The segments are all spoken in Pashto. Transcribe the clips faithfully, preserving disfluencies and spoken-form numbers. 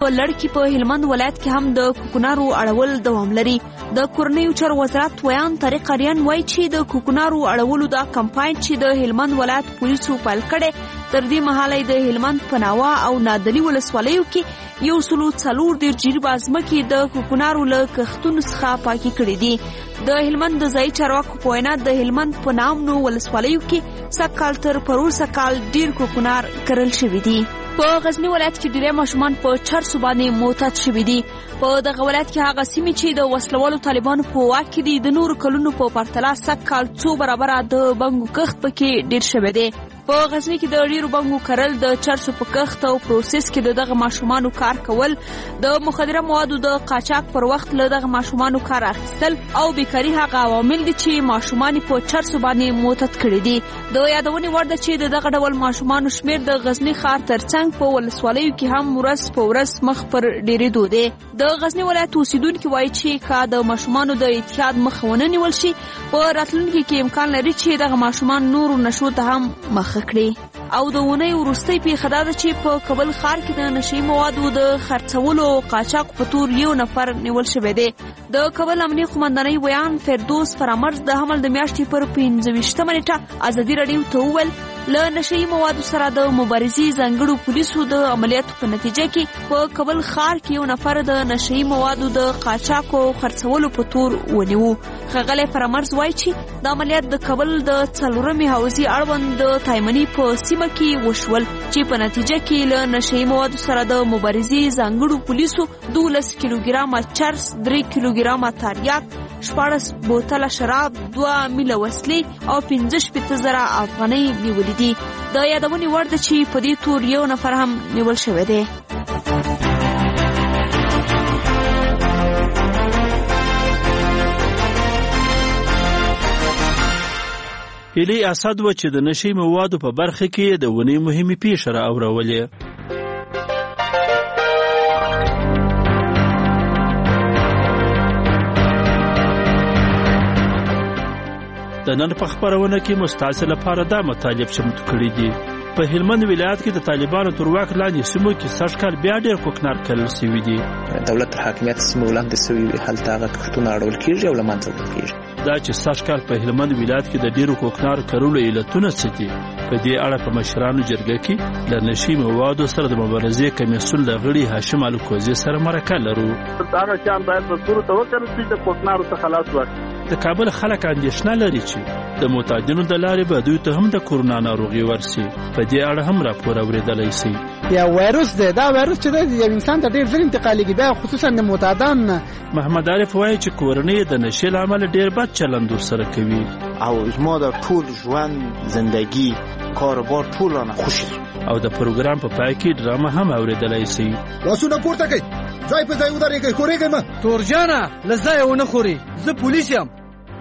یوه لړکي په هلمند ولایت کې هم د کوکنارو اړول دوام لري. د کورنیو چارو وزارت ویان طارق اریان وایي چې د کوکنارو اړولو دا کمپاین چې د هلمند ولایت پولیسو پیل کړی تر دې مهاله د هلمند په ناوه او نادلي ولسوالیو کې یو سلو څلور دېرش جریبه ځمکې د کوکنارو له کښتونو څخه پاکې کړي دي. د هلمند د ځایي چارواکو په وینا د هلمند په نامنو ولسوالیو کې سږکال تر پروسه کال ډېر کوکنار کرل شوي دي. په غزني ولایت کې ډېری ماشومان په چرسو باندې معتاد شوي دي. په دغه ولایت کې هغه سیمې چې د وسلوالو طالبانو په واک کې دي د نورو کلونو په پرتله سږکال څو برابره د بنګو کښت پکې ډېر شوی دی. په غزني کې د ډېرو بنګو کرل، د چرسو په کښت او پروسس کې د دغه ماشومانو کار کول، د مخدره موادو د قاچاق پر وخت له دغه ماشومانو کار اخیستل او بیکاري هغه عوامل دي چې ماشومان په چرسو باندې معتاد کړي دي. د یادونې وړ ده چې د دغه ډول ماشومانو شمیر د غزني ښار ترڅنګ په ولسوالیو کې هم ورځ په ورځ مخ پر ډېرېدو دی. د غزني ولایت اوسیدونکي وایي چې که د ماشومانو د اعتیاد مخه ونه نیول شي په راتلونکي کې امکان لري چې دغه ماشومان نورو نشو ته هم مخه کړي. او د اونۍ وروستۍ پیښه دا ده چې په کابل ښار کې د نشهیي موادو د خرڅولو او قاچاق په تور یو نفر نیول شوی دی. د کابل امنیه قومندانۍ ویان فردوس فرامرز د حمل د میاشتې پر پنځه ویشتمه نیټه ازادي راډیو ته وویل له نشهیي موادو سره د مبارزې ځانګړو پولیسو د عملیاتو په نتیجه کې په کابل ښار کې یو نفر د نشهیي موادو د قاچاق او خرڅولو په تور ونیو. ښاغلی فرامرز وایي چې د عملیات د کابل د څلورمې حوزې اړوند د تایمني په سیمه کې وشول چې په نتیجه کې له نشهیي موادو سره د مبارزې ځانګړو پولیسو دولس کیلوګرامه چرس، درې کیلوګرامه تریاک، شپاړس بوتله شراب، دوه میله وسلې او پنځه شپېته زره افغانۍ نیولې دي. د یادونې وړ ده چې په دې تور یو نفر هم نیول شوی دی. هیلې اسد و چې د نشهیي موادو په برخه کې د ونې مهمې پیښې رااورولې. د نن په خبرونه کې مستعصي لپاره دا مطالب چمتو کړي دي. په هلمند ولایت کې د طالبانو تر واک لاندې سیمو کې سږکال بیا ډېر کوکنار کرل شوي دي. دولت تر حاکمیت سیمو لاندې شوي هلته هغه کښتونه اړول کېږي او له منځه وړل کېږي. دا چې سږکال په هلمند ولایت کې د ډېرو کوکنار کرلو علتونه څه دي؟ په دې اړه په مشرانو جرګه کې له نشهیي موادو سره د مبارزې کمیسیون له غړي هاشم الکوزي سره مرکه لرو. هغه شیان باید په صورت وکړل شي چې کوکنارو څخه خلاص وکړي. د کابل خلک اندېښنه لري چې د معتادینو د لارې به دوی ته هم د کورونا ناروغي ورسي. په دې اړه هم راپور اورېدلی سي. یا وایروس دی، دا وایروس چې دی یو انسان ته ډېر ژر انتقالېږي، بیا خصوصا د معتادان نه. محمد عارف وایي چې کورنۍ د نشې له امله ډېر بد چلند ورسره کوي. او زما د ټول ژوند زندگی کاروبار ټول رانه خوشي. او د پروګرام په پای کې ډرامه هم اورېدلی سي. لاسونه پورته کړئ، ځای په ځای ودرېږئ، خورېږئ مه. تورجانه له ځایه ونه خوري، زه پولیس یم.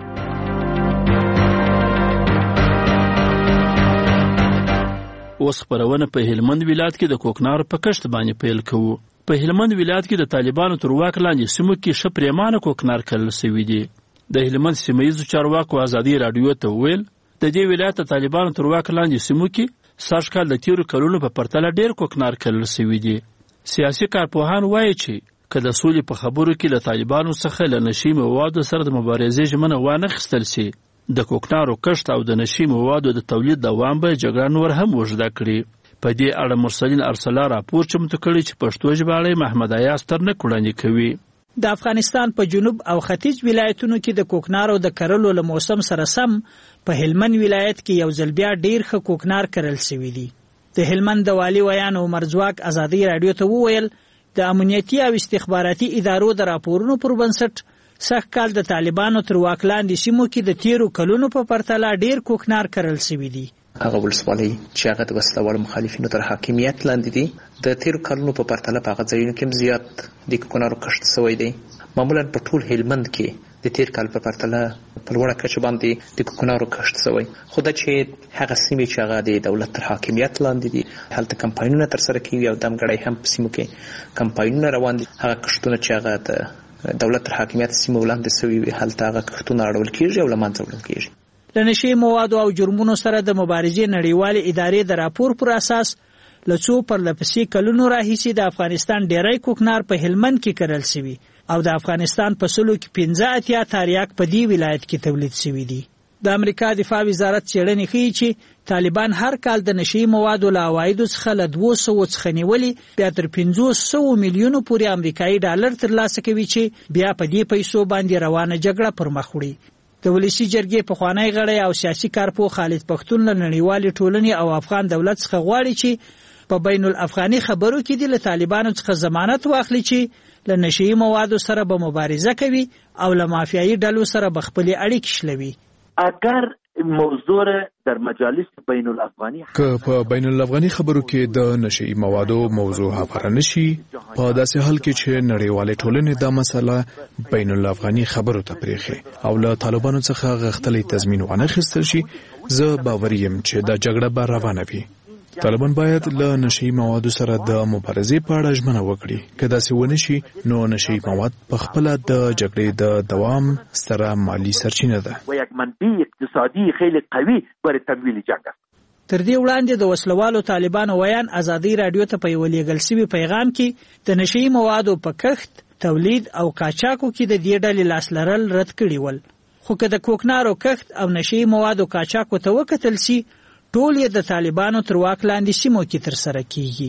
اوس خبرونه په هلمند ولایت کې د کوکنارو په کښت باندې پیل کوو. په هلمند ولایت کې د طالبانو تر واک لاندې سیمو کې ښه پرېمانه کوکنار کرل شوي دي. د هلمند سیمه ییزو چارواکو ازادي راډیو ته وویل د دې ولایت د طالبانو تر واک لاندې سیمو کې سږکال د تېرو کلونو په پرتله ډېر کوکنار کرل شوي دي. سیاسي کارپوهان وایي چې که د سولې په خبرو کې له طالبانو څخه له نشهیي موادو سره د مبارزې ژمنه وانخیستل سي، د کوکنارو کښت او د نشهیي موادو د تولید دوام به جګړه نور هم اوږده کړي. په دې اړه مرسلین ارسلا راپور چمتو کړی چې پښتو ژباړی محمد ایاز ترنک وړاندې کوي. د افغانستان په جنوب او ختیځ ولایتونو کې د کوکنارو د کرلو له موسم سره سم په هلمند ولایت کې یو ځل بیا ډیر ښه کوکنار کرل شوي دي. د هلمند د والي ویان عمر ځواک ازادي راډیو ته وویل د امنیتي او استخباراتي ادارو د راپورونو پر بنسټ سږکال د طالبانو تر واک لاندې سیمو کې د تیرو کلونو په پرتله ډیر کوکنار کرل شوي دي. هغه ولسوالۍ چې هغه د وسلوالو مخالفینو تر حاکمیت لاندې دي د تیرو کلونو په پرتله په هغه ځایونو کې زیات د کوکنارو کښت شوی دی. معمولا په ټول هلمند کې د تیر کال په پرتله په لوړه کچه باندې د کوکنارو کښت شوی، خو دا چې هغه سیمې چې هغه د دولت تر حاکمیت لاندې دي هلته کمپاینونه ترسره کیږي او دمګړی هم په سیمو کې کمپاینونه روان دي. هغه کښتونه چې هغه د دولت تر حاکمیت سیمو لاندې شوي وي هلته هغه کښتونه اړول کیږي او له منځه وړل کیږي. له نشهیي موادو او جرمونو سره د مبارزې نړیوالې ادارې د راپور پر اساس له څو پرلپسې کلونو راهیسې د افغانستان ډیری کوکنار په هلمند کې کرل شوي او د افغانستان په سلو کې پنځه اتیا تاریاک په دې ولایت کې تولید شوي دي. د امریکا دفاع وزارت څېړنې ښیي چې طالبان هر کال د نشي موادو له عوایدو څخه له دوه سوو څخه نیولې بیا تر پنځوس سوو میلیونو پورې امریکایي ډالر ترلاسه کوي چې بیا په دې پیسو باندې روانه جګړه پر مخ وړي. د ولسی جرګې پخوانی غړی او سیاسي کارپوه خالد پښتون له نړیوالې ټولنې او افغان دولت څخه غواړي چې په بین الافغاني خبرو کې د طالبانو څخه ضمانت واخلي چې له نشي موادو سره به مبارزه کوي او له مافیایي ډلو سره به خپلې اړیکې شلوي. اگر موضوع در مجالس بین الافغانی که په بین الافغانی خبرو کې د نشئی موادو موضوع هواره نشي، په داسې حال کې چې نړیوالې ټولنې دا مسله بین الافغانی خبرو ته پرېښي او له طالبانو څخه غښتلی تضمین وانخیستل شي، زه باوري یم چې دا جګړه به روانه وي. طالبان باید له نشئی موادو سره د مبارزې په اړه ژمنه وکړي. که داسې ونه شي نو نشئی مواد په خپله د جګړې د دوام ستره مالی سرچینه ده و یک منبع اقتصادي خیلی قوي برای تمویل جنگ است. تر دې وړاندې د وسلوالو طالبانو ویان ازادي رادیو ته په یو لیږل شوي پیغام کې د نشئی موادو په کښت، تولید او قاچاقو کې د دې ډلې لاس لرل رد کړي ول. خو که د کوکنارو کښت او نشئی موادو قاچاقو ته وکتل شي، ټول یې د طالبانو تر واک لاندې سیمو کې ترسره کیږي.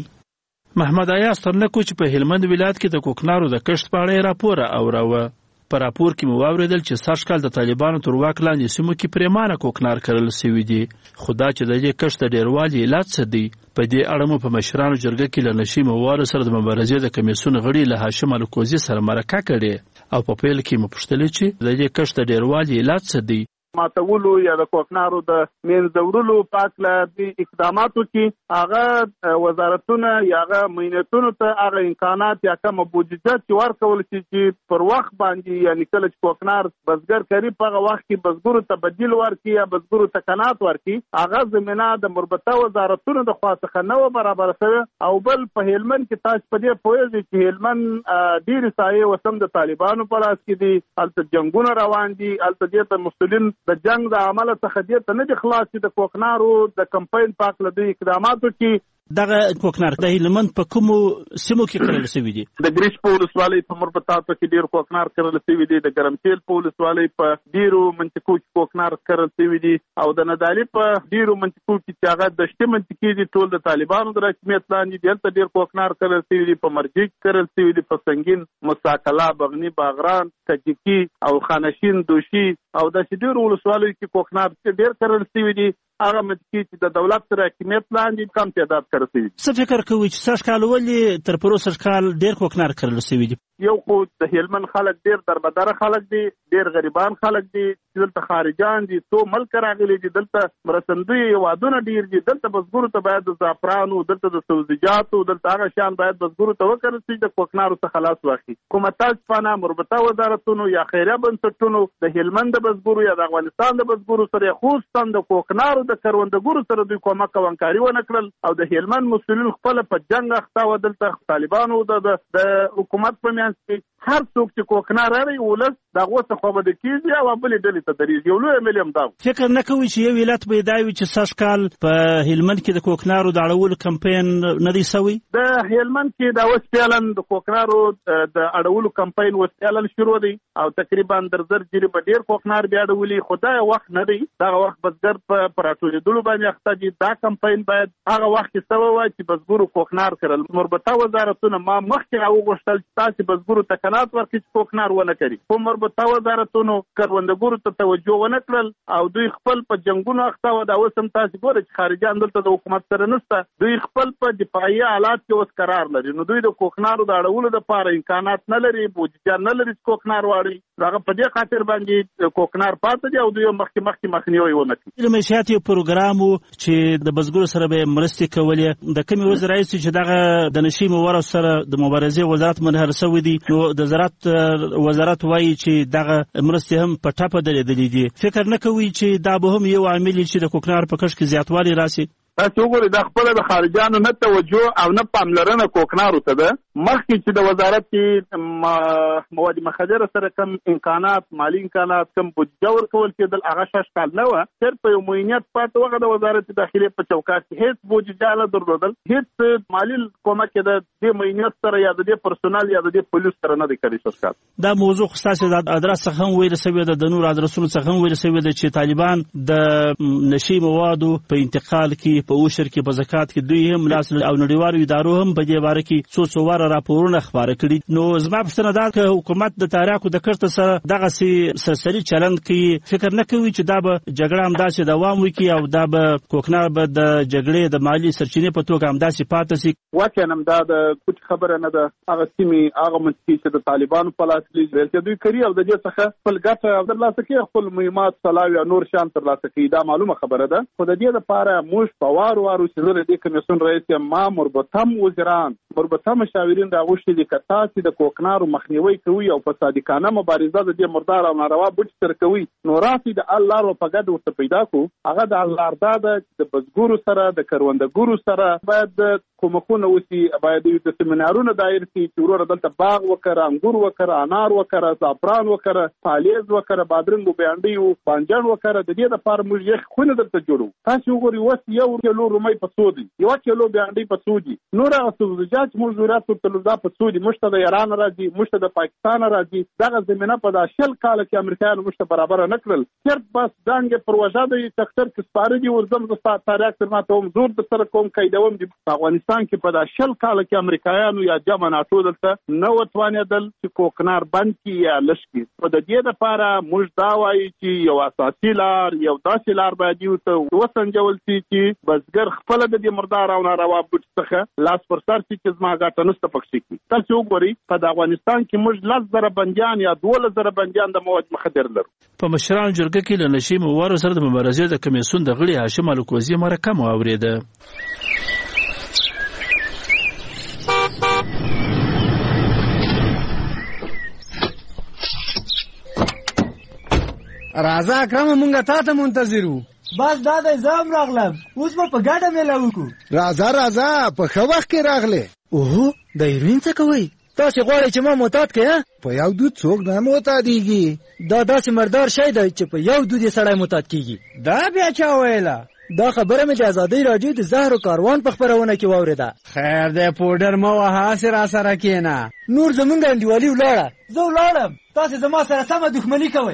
محمد ایاز ترنکو چې په هلمند ولایت کې د کوکنارو د کښت په اړه راپور اوروه. په راپور کې مو واوریدل چې سږ کال د طالبانو تر واک لاندې سیمو کې پریمانه کوکنار کرل شوي دي. خو دا چې د دې کښت د ډیروالي علت څه دی، په دې اړه مو په مشرانو جرګه کې له نشي موادو سره د مبارزې د کمیسیون غړي له هاشم الکوزي سره مرکه کړې او په پیل کې مو پوښتلې چې د دې کښت د ډیروالي علت څه دی. ماتولو یا د کوکنارو د منځوړلو پاکله د اقداماتو کې هغه وزارتونه یا هغه مینتونو ته هغه امکانات یا کوم بودجه چې ورکول شي چې پر وخت باندې یعنی کله چې کوکنار بزګر کوي په هغه وخت کې بزګرو ته بدیل ورکړي یا بزګرو ته قناعت ورکړي، هغه زمينه د مربوطه وزارتونو د خوا څخه نه برابر شوی. او بل په هلمند کې تاسو په دې پوهیږئ چې هلمند ډیر سایه وسم د طالبانو په لاس کې دي، هلته جنگونه روان دي، هلته د مسلمانانو د جنگ د عمله څخه دې ته نه دي خلاص چې د کوکنارو د کمپاین پاک له دوی اقداماتو کې دغه کوکنار د هلمند په کومو سیمو کې کرل شوي دي؟ د ګریش په ولسوالۍ په مربطاتو کې ډیر کوکنار کرل شوي دي، د ګرمسیل په ولسوالۍ په ډیرو منطقو کې کوکنار کرل شوي دي، او د ندالي په ډیرو منطقو کې چې هغه د شته منطقې دي ټول د طالبانو د رسمیت لاندې دي، هلته ډیر کوکنار کرل شوي دي، په مرجي کرل شوي دي، په سنگین، مساکلا، بغنی، باغران، کجکی او خانشین، دوشي او د ډیرو ولسوالیو کې کوکنار ډیر کرل شوي دي. هغه منطقې چې د دولت سره حکومت لاندې کم تعداد کرل شوي دي. څه فکر کوئ چې سږ کال ولې تر پروسه سږ کال ډیر کوکنار کرل شوي دي؟ یو خو د هلمند خلک ډیر دربدره خلک دي، ډیر غریبان خلک دي، دلته خارجان دي، څو ملک راغلي دي، دلته مرستندوی هیوادونه ډیر دي، دلته بزګرو ته باید د زعفرانو، دلته د سبزیجاتو، دلته هغه شیان باید بزګرو ته وکړل شي د کوکنارو څخه خلاص واخلي. کومه شپانه مربوطه وزارتونو یا خیریه بنسټونو د هلمند د بزګرو یا د افغانستان د بزګرو سره خصوصا د کوکنارو د کروندګرو سره دوی کومک او همکاري ونه کړل، او د هلمند مسؤلین خپل په جنگ اخته و. دلته طالبانو د حکومت په میانس کې هر څوک چې کوکنار لري ولس دغه څه خو به کیږي او بل ډلې ته درېږي. یو لوی ملیم دا فکر نه کوي چې یو ولایت به دا وي چې سږ کال په هلمند کې د کوکنارو د اړولو کمپاین نه دی سوی؟ د هلمند کې دا اوس فعلا د کوکنارو د اړولو کمپاین اوس فعلا شروع دی او تقریبا در زر جری په ډیر کوکنار بیا اړولي، خو دا وخت نه دی، دا وخت بزګر په پراټولیدلو باندې اخته دي. دا کمپاین باید هغه وخت کې سوی وای چې بزګرو کوکنار کړل. مربوطه وزارتونه ما مخکې راوغوښتل چې تاسو بزګرو ته قناعت ورکړي چې کوکنار ونه کړي، خو مربوطه وزارتونو کروندګرو ته توجه ونه کړل او دوی خپل په جنگونو اخته و. دا اوس هم تاسو ګورئ چې خارجان دلته د حکومت سره نشته، دوی خپل په دفاعي حالات کې اوس قرار لري، نو دوی د کوکنارو د اړولو لپاره امکانات نه لري، بودجه نه لري چې کوکنار واړي. هغه په دې خاطر باندې کوکنار پاتې دي او دوی مخکې مخکې مخنیوي ونه کړي. د معیشت یو پروګرام چې د بزګرو سره به مرستې کولې، د کومې وزارت چې دغه د نشي موادو سره د مبارزې وزارت منحل شوی دی، نو د زراعت وزارت وایي چې دغه مرستې هم په ټاپه درېدلې دي. فکر نه کوي چې دا به هم یو عامل چې د کوکنار په کښت کې زیاتوالی راسي؟ تاسو وګورئ دا خپل د خارجانو نه توجه او نه پاملرنه کوکنارو ته ده. مخکې چې د وزارت کې مواد مخدره سره کم امکانات مالی امکانات کم بودجه ورکول کېدل هغه شش کال نه وه. صرف یو معینیت پاتې وغه د وزارت داخلي په چوکاټ کې هیڅ بودجه نه درلودل، هیڅ مالی کومک د دې معینیت سره یا د دې پرسونل یا د دې پولیس سره نه دی کړی. شش کال دا موضوع خاصه د ادرس څخه هم ویل شوی ده، د نور ادرسونو څخه هم ویل شوی ده چې طالبان د نشي موادو په انتقال کې په اوشر کې په زکات کې دوی هم لاس او نړیوالو ادارو هم په دې باره کې څو څو واره راپورونه خبره کړي. نو زما پوښتنه دا که حکومت د تاریخو د کړت سره دغسې سرسري چلند کوي، فکر نه کوي چې دا به جګړه همداسې دوام وکړي او دا به کوکنار به د جګړې د مالي سرچینې په توګه همداسې پاتې شي؟ واقعا هم دا د کوچ خبره نه ده. هغه سیمې هغه منطقې چې د طالبانو په لاس کې دي چې دوی کوي او د دې څخه خپل ګټه ترلاسه کوي، خپل مهمات سلاوي او نور شان ترلاسه کوي، دا معلومه خبره ده. خو د دې لپاره موږ په وارو وارو چې زه د دې کمیسیون رئیس یم، ما مربوطه وزیران مربوطه مشاورین راغوښتي دي که تاسې د کوکنارو مخنیوی کوي او په صادقانه مبارزه د دې مردار او ناروا بوټي سره کوي، نو راسي د الله لار په ګډه ورته پیدا کړو. هغه د الله دا ده د بزګرو سره د کروندګرو سره باید کومکونه وشي، باید د سیمینارونو دایر شي چې وروره دلته باغ وکړه، انګور وکړه، انار وکړه، زعفران وکړه، پالیز وکړه، بادرنګ او بانډي او بانجان وکړه. د دې لپاره موږ یې خونه دلته جوړو. تاسو وګورئ اوس یو کیلو رومي په څو دي، یو کیلو بانډي په څو دي، نور هغه سبزیجات موږ ضرورت ورته دا په څو دي. موږ ته د ایران راځي، موږ ته د پاکستان راځي. دغه زمینه په دا شل کال کې امریکایانو موږ ته برابر نه کړل. صرف بس دانګې پروژه د تختر کې سپاره دي ورزم د تاریخ تر ماته هم زور د سره کوم قیدوم دي. په افغانستان کې په دا شل کال کې امریکایانو یا جمع ناتو دلته نه وتوانېدل چې کوکنار بند کړي یا لږ کړي. په د دې لپاره موږ دا وایو چې یو اساسي لار یو داسې لار باید ورته وسنجول شي چې بزګر خپله د دې مردار او ناروا بوټي څخه لاس پر سر شي چې زما ګټه نشته پکې کړي. تاسو وګورئ په افغانستان کې موږ لس زره بندیان یا دولس زره بندیان د مواد مخدر لرو. په مشرانو جرګه کې له نشي موادو سره د مبارزې د کمیسیون د غړي هاشم الکوزي مرکه مو اورېده. راځه اکرم مونږه تا ته منتظر وو. بس دا د زام راغلم، اوس به په ګډه میله وکړو. راځه راځه په ښه وخت کې راغلې. اوهو د هیروین څه کوئ؟ تاسې غواړئ چې ما معتاد کړئ؟ په یو دود څوک نه معتادېږي. دا داسې مردار شی دی چې په یو دود یې سړی معتاد کېږي. دا بیا چا ویله؟ دا خبره مې د ازادۍ راډیو د زهرو کاروان په خپرونه کې واورېده. خیر دی پوډر مه وهه، هسې راسره کښېنه. نور زمونږ انډیوالي ولاړه. زه ولاړم، تاسې زما سره سمه دښمني کوئ.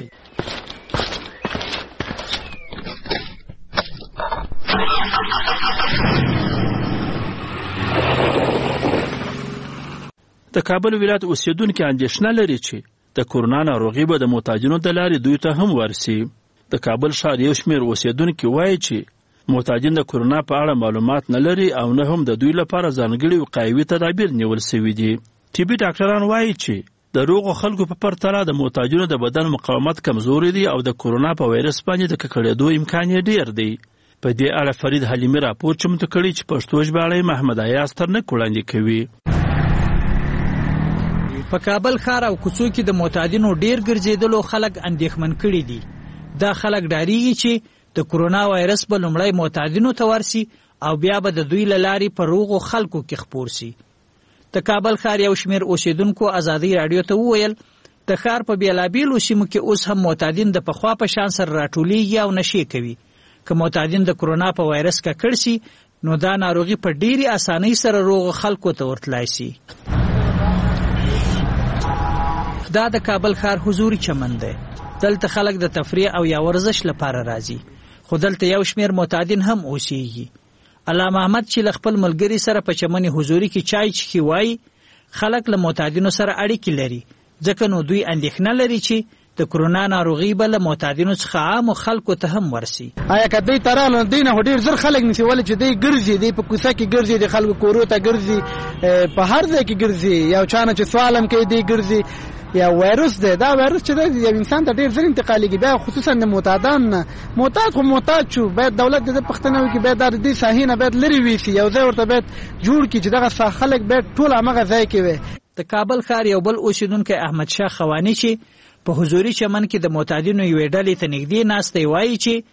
د کابل ولایت اوسیدونکي اندېښنه لري چې د کورونا ناروغي به د محتاجینو د لارې دوی ته هم ورسي. د کابل ښار یو شمېر اوسیدونکي وایي چې محتاجین د کورونا په اړه معلومات نه لري او نه هم د دوی لپاره ځانګړي وقایوي تدابیر نیول سوي دي. طبي ډاکټران وایي چې د روغو خلکو په پرتله د محتاجینو د بدن مقاومت کمزوري دی او د کورونا په وایرس باندې د ککړېدو امکان یې ډېر دی. په دې اړه فرید حلیمي راپور چمتو کړی چې پښتو ژباړی محمد ایاز ترنک وړاندې کوي. په کابل ښار او کوڅو کې د معتادینو ډیر ګرځېدلو خلک اندېښمن کړي دي. دا خلک ډاریږي چې د کورونا وایرس به لومړی معتادینو ته ورسي او بیا به د دوی له لارې په روغو خلکو کې خپور سي. د کابل ښار یو شمېر اوسیدونکو ازادۍ راډیو ته وویل د ښار په بېلابېلو سیمو کې اوس هم معتادین د پخوا په شان سره راټولیږي او نشې کوي. که معتادین د کورونا په وایرس ککړ سي نو دا ناروغي په ډېرې اسانۍ سره روغو خلکو ته ورتلای سي. دا د کابل ښار حضوري چمن دی. دلته خلک د تفریح او یا ورزش لپاره راځي، خو دلته یو شمېر معتادین هم اوسېږي. علامه احمد چې له خپل ملګري سره په چمن حضوري کې چای چښي وایي خلک له معتادینو سره اړیکې لري، ځکه نو دوی اندېښنه لري چې د کورونا ناروغي به له معتادینو څخه عامو خلکو ته هم ورسي. آیا که دوی ته راغلل دوی نه خو ډېر زر خلک نیسي، ولې چې دوی ګرځي، دوی په کوڅه کې ګرځي، د خلکو کورو ته ګرځي، په هر ځای کې ګرځي. یو چا نه چې سوال هم کوي دوی ګرځي. یا وایرس دی، دا وایرس چې دی یو انسان ته ډېر زر انتقالېږي، بیا خصوصا د معتادان نه. معتاد خو معتاد شو، باید دولت د ده پوښتنه وکړي، باید دا د دې ساحې نه باید لرې ویسي، یو ځای ورته باید جوړ کړي چې دغه خلک باید ټول همغه ځای کې وي. د کابل ښار یو بل اوسیدونکی احمدشاه خواني چې په حضوري چمن کې د معتادینو یوې ډلې ته نږدې ناستی وایي چې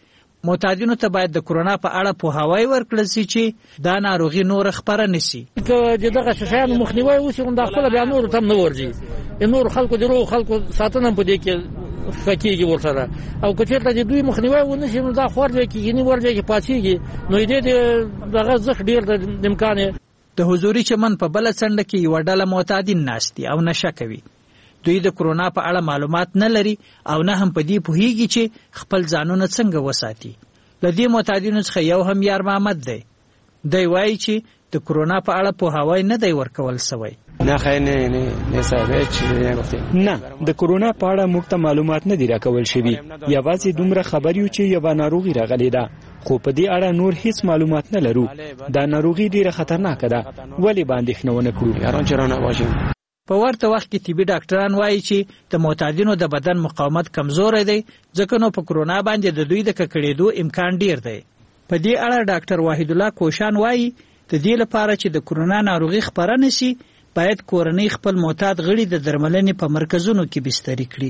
معتادینو ته باید د کرونا په اړه پوهاوی ورکړل شي چې دا ناروغي نور خپره نشي. که دغه شیانو مخنیوي وشي نو دا خپل بیا نور تم نه ورځي، نور خلکو د روغ خلکو ساتنه په دې کې فکیږي ورسره، او که چېرته د دوی مخنیوي ونه شي نو دا خور دی کې یعنی ورځي کې پاتېږي، نو دې دغه زخ ډیر د امکان د حضوري چمن په بل څنډه کې یو ډله معتادین ناشتي او نشه کوي. دوی د کرونا په اړه معلومات نه لري او نه هم په دې پوهیږي چې خپل ځانونه څنګه وساتي. د دې معتادینو څخه یو هم یار محمد دی. دی وایي چې د کرونا په اړه پوهاوی نه دی ورکول سوی. نه خیر نه نه نه صاحب چې نه د کرونا په اړه موږ ته معلومات نه دی راکول شوی. یوازې دومره خبر یو چې یو ناروغي راغلی ده، خو په دې اړه نور هیڅ معلومات نه لرو. دا ناروغي ډیره خطرناکه ده، ولی باندې خنونه کړو یاران چرانه واجب. په ورته وخت کې طبي ډاکټران وایي چې د معتادینو د بدن مقاومت کمزور دی، ځکه نو په کرونا باندې د دوی د ککړېدو امکان ډیر دی. په دې اړه ډاکټر واحد الله کوشان وایي د دې لپاره چې د کرونا ناروغي خپره نشي باید کورنۍ خپل معتاد غړي د درملنې په مرکزونو کې بستري کړي.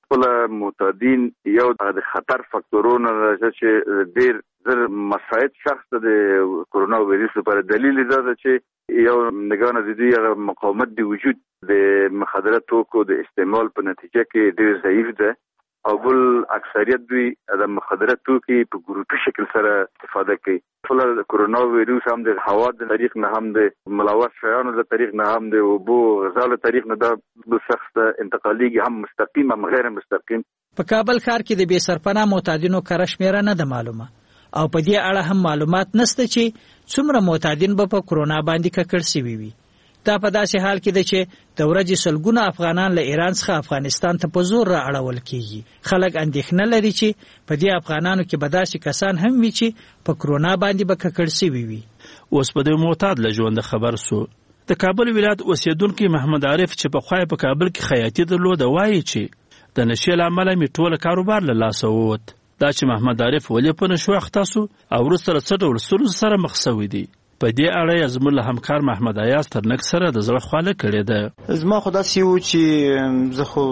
خپل معتادین یو د خطر فاکتورونو چې ډیر زر مساعد شخص د کرونا وایرس لپاره دلیل دا ده چې یو نگانه د دې مقاومت دی وجود د مخدره توکو د استعمال په نتیجه کې ډیر ضعیف ده، او بل اکثریت دوی د مخدره توکي په ګروپي شکل سره استفاده کوي. فل کرونا وایرس هم د هوا د طریق نه هم د ملوث شیانو د طریق نه هم د اوبو غذا له طریق نه د شخص انتقالیږي، هم مستقیم هم غیر مستقیم. په کابل ښار کې د بې سرپناه معتادینو کره شمیره نه ده معلومه، او په دې اړه هم معلومات نشته چې څومره معتادین به په کرونا باندې ککړ شوي وي. دا په داسې حال کې ده چې د ورځې سلګونه افغانان له ایران څخه افغانستان ته په زور را اړول کیږي. خلک اندېښنه لري چې په دې افغانانو کې به داسې کسان هم وي چې په کرونا باندې به ککړ شوي وي. اوس په دې معتاد له ژونده خبر سو. د کابل ولایت اوسیدونکي محمد عارف چې په خوای په کابل کې خیاطي درلوده وایي چې د نشې له امله مې ټول کاروبار له لاسه ووت. دا چې محمد عارف ولې په نشو اخته سو او وروسته له څه ډول ستونزو سره مخ سوی دی، په دې اړه یې زموږ له همکار محمد ایاز تر نک سره د زړه خواله کړې ده. زما خو داسې و چې زه خو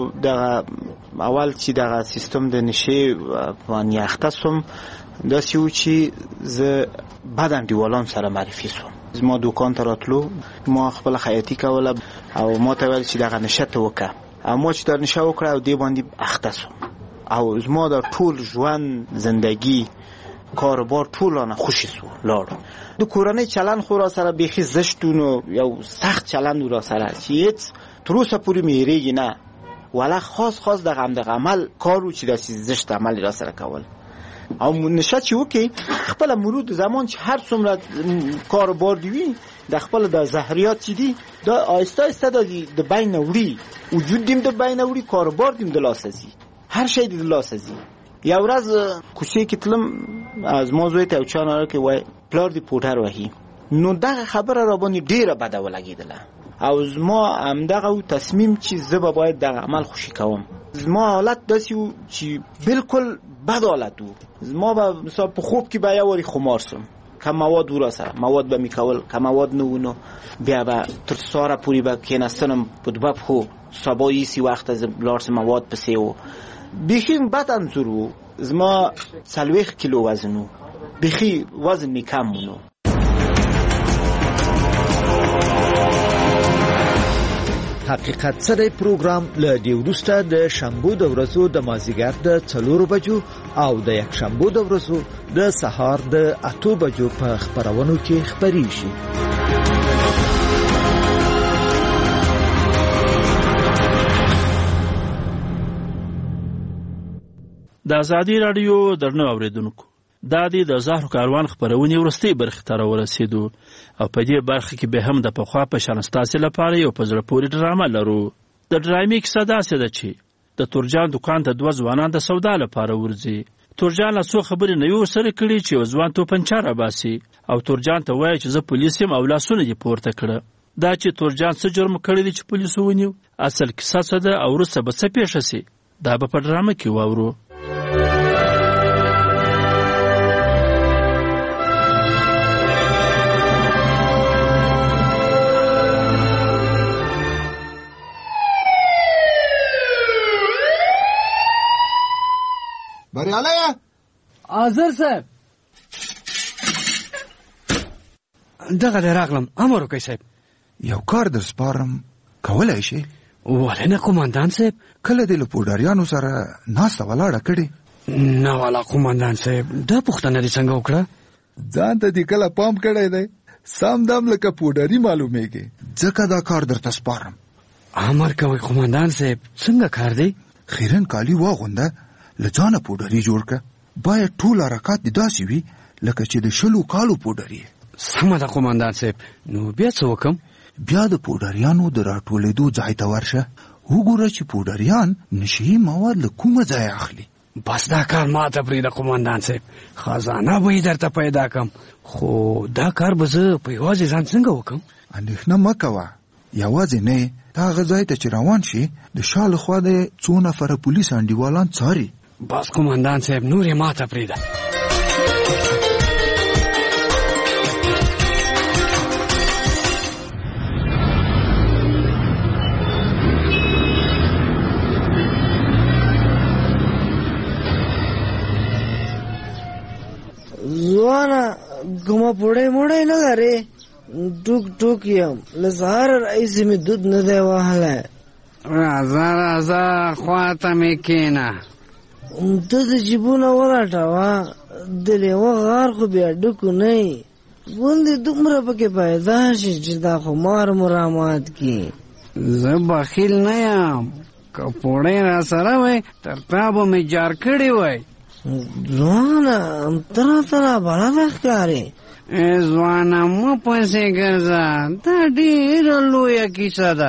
دغه اول چې دغه سیستم د نشې باندې اخته سوم، داسې و چې زه بعد انډیوالان سره معرفي سوم. زما دوکان ته راتلو، ما خپل خیاطي کوله او ما ته ویل چې دغه نشه ته وکړه، او ما چې دا نشه وکړه او دې باندې اخته سوم، او زما د ټول ژوند زندگی کاروبار ټولانه خوشی سو لاړو. د کورنۍ چلند خو را سره بیخي زشتونو یو سخت چلند را سره چې هیڅ تر اوسه پورې مې هېرېږي نه، ولا خاص خاص دغه همدغه عمل کار و چې داسې زشت عمل را سره کول. او نشه چې وکړي خپله مرود زمان چې هر څومره کاروبار دی وي د خپل د زهریات چې دي دا آهسته آهسته د بین وړي، وجود دیم د بین وړي، کاروبار دیم د لاسه ځي، هر شی د لاسه ځي. یو ورځ کوڅې کې تلم، از ما زوی ته یو چا ناره کې وایي پلار دې پوټر وهي، نو دغه خبره را باندې ډېره بده ولګېدله، او زما همدغه و تصمیم چې زه به باید دغه عمل خوشي کوم. زما حالت داسې و چې بالکل بد حالت و. زما به مثلا په خوب کې به یو وارې خمار سم، که مواد و را سره مواد به می کول، که مواد نه و نو بیا به تر ساره پورې به کېنستنم په دوه پښو، سبا ایسي وخت از لاړ سم مواد پسې و. بیخی بد انځور و. زما څلوېښت کیلو وزن و، بیخی وزن می کم و. حقیقت سره پروګرام له دې وروسته د شنبو د ورځو د مازدیګر د څلورو بجو او د یک شنبو د ورځو د سهار د اتو بجو په خبرونو کې خبرېږي. د ازادي رادیو درنو اوریدونکو، دا دی د زهرو کاروان خبرونې وروستۍ برخې ته راورسېدو، او په دې برخه کې به هم د پخوا په شان ستاسې لپاره یو په زړه پورې ډرامه لرو. د ډرامې کیسه داسې ده چې د تورجان دکان ته دوه ځوانان د سودا لپاره ورځي. تورجان له څو خبرې نه یو سره کړي چې یو ځوان توپنچه راباسي، او تورجان ته وایي چې زه پولیس یم او لاسونه دې پورته کړه. دا چې تورجان څه جرم کړی دی چې پولیسو ونیو، اصل کیسه څه ده او وروسته به څه پیښه سي، دا به په ډرامه کې واورو. بریالیه حاضر صاحب. دغه راغلم. امر وکړئ صاحب. یو کار در سپارم کولای شي؟ ولې نه قومندان صاحب؟ کله دې له پوډریانو سره ناسته ولاړه کړې؟ نه والا قومندان صاحب، دا پوښتنه دې څنګه وکړه؟ ځان ته دې کله پام کړی دی؟ سم دم لکه پوډري معلومیږي، ځکه دا کار درته سپارم. امر کوئ قومندان صاحب، څنګه کار دی؟ خیرن کالي واغونده، له ځانه پوډري جوړ که. باید ټول حرکات دې داسې وي لکه چې د شلو کالو پوډري. سمه ده قومندان صاحب. نو بیا څه وکم؟ بیا د پوډریانو د راټولېدو ځای ته ورشه، وګوره چې پوډریان نشي مواد له کومه ځای اخلي. بس دا کار ما ته پرېږده قومندان صاحب، خزانه به یې درته پیدا کړم. خو دا کار به زه په یوازې ځان څنګه وکړم؟ اندېښنه مه کوه، یوازې نه یې. ته هغه ځای ته چې روان شي، د شا له خوا د څو نفره پولیس انډیوالان څاري. بس قومندان صاحب، نور یې ما ته پرېږده. ځوانه کومه پوړی موړی نه لرې؟ ټوک ټوک یم، له سهاره راهیسې مې دود نه دی وهلی. راځه راځه خواته مې کښېنه. ته د جیبونه ولټوه، د لیوه غار خو بیا ډکو نه یي. ګوندې دومره پکې پیدا شي چې دا خمار مو رامات کړي. زه بخیل نه یم، که پوړی را سره وی تر تا به مې جار کړی وی. ځوانه ته راته رابلده ښکارې. ځوانه مه پسې ګرځه، دا ډېره لویه کیسه ده.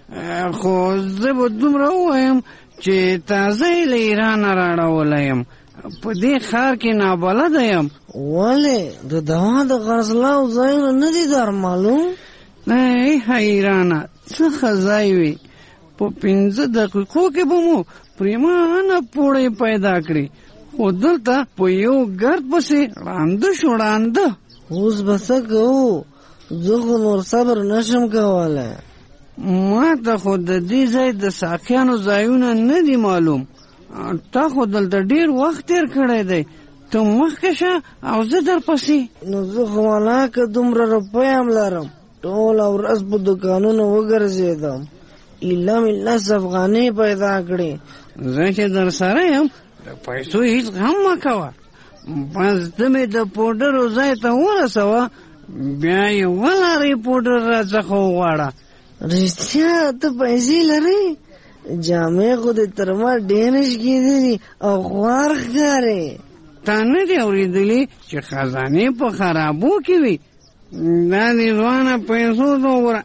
خو زه به دومره ووایم چې تازه یې له ایرانه راړولی یم، په دې ښار کې نابلده یم. ولې د دوا د خرڅلاو ځایونه نه دي در معلوم؟ ای حیرانه، څه ښه ځای وي، په پنځه دقیقو کې به مو پرېمانه پوړی پیدا کړي. خو دلته په یو ګرد پسې ړانده شو ړانده. اوس به څه کوو؟ زه خو نور صبر نشم کولی. ما ته خو د دې ځای د ساقیانو ځایونه نه دي معلوم. تا خو دلته ډېر وخت تېر کړی دی. ته مخکې شه او زه درپسې. نو زه خو ولاکه دومره روپۍ هم لرم، ټوله ورځ په دوکانونو وګرځېدم، ایله مې لس افغانۍ پیدا کړې. زه چې در سره یم، د پیسو هېڅ غم مه کوه. بس ته مې د پوډرو ځای ته ورسوه، بیا یې ولارې پوډر راڅخه وغواړه. رښتیا ته پیسې لرې؟ جامې خو دې تر ما ډېرې شکېدلې او خوار ښکارې. تا نه دې اورېدلي چې خزانې په خرابو کې وي؟ دا دې ځوانه پیسو ته وګوره.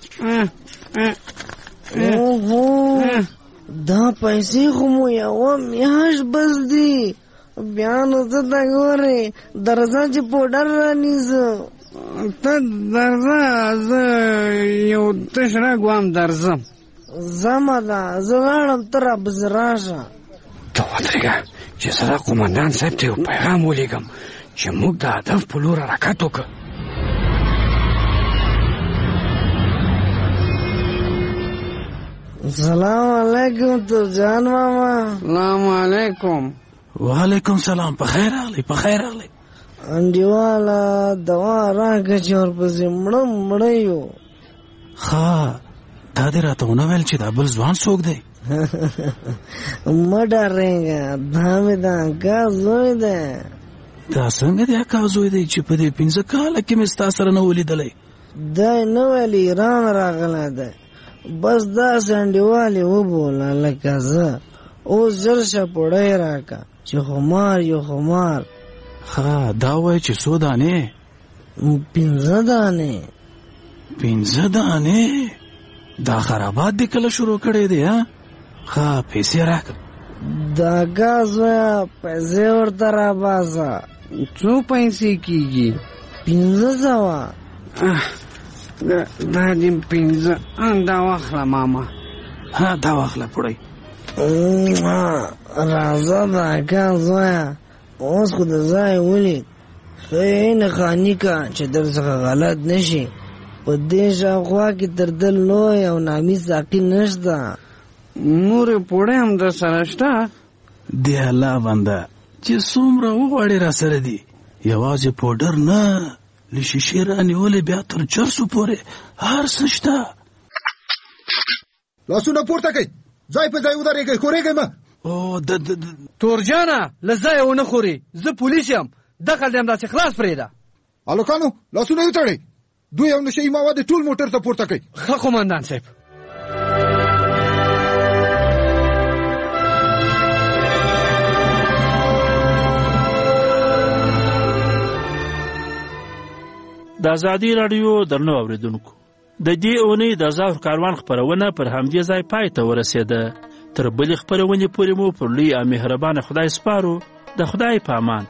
اوهو، دا پیسې خو مو یوه میاشت بس دي. بیا نو ته ته ګورې، درځه چې پوډر رانیسه. ته درځه، زه یو تش رګ درځم. زمه ده، زه لاړم، ته راپسې راشه. ته ودرېږه چې زه د قومندان صاحب ته یو پیغام ولیږم چې موږ د هدف په لور حرکت وکړو. سلام علیکم ترجان ماما. سلام علیکم. وعلیکم سلام. په خیر راغلی، په خیر راغلی. انډیواله دوا راکړه چې ورپسې مړه مړه یو. ښه، تا دې راته ونه ویل چې دا بل ځوان څوک دی؟ مه ډارېږه، دا مې د اکا زوی دی. دا څنګه د اکا زوی دی چې په دې پنځه کاله کې مې ستا سره نه ولیدلی؟ دی نه ویل ایران راغلی دی، بس داسې انډیوال یې وبوله لکه زه. اوس ژر شه پوړی راکړه چې خمار یو خمار. ښه، دا وایي چې څو دانې؟ پنځه دانې. پنځه دانې؟ دا خرابات دې کله شروع کړی دی؟ ها، ښه، پیسې راکړه. د اکا زویه، پیسې ورته راباسه. څو پیسې کېږي؟ پنځه سوه. دا دې پنځه. دا واخله ماما. ها، دا واخله پوړی. راځه د اکا زویه، اوس خو د ځای ولید. ښه یې نښاني که چې در څخه غلط نه شي. په دې شاوخوا کې تر ده لوی او نامي ساقي نشته. نورې پوړۍ هم در سره شته؟ دی الله بنده، چې څومره وغواړې را سره دي، یوازې پوډر نه، له شیشې رانیولې بیا تر چرسو پورې هر څه شته. لاسونه پورته کړئ، ځای په ځای ودرېږئ، ښورېږئ مه. او د تورجانه له ځایه ونه خوري، زه پولیس یم، دخل دې همداسې خلاص پرېږده. هلکانو لاسونه یې وتړئ، دوی او نشه یي مواد ټول موټر ته پورته کړئ. ښه قومندان صاحب. د ازادي راډیو درنو اوریدونکو، د دې اونۍ د ظاهر کاروان خپرونه پر همدې ځای پای ته ورسېده. تر بلې خپرونې پورې مو پر لوی او مهربانه خدای سپارو. د خدای په امان.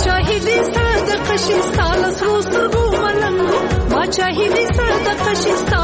شاهدی سره د قشي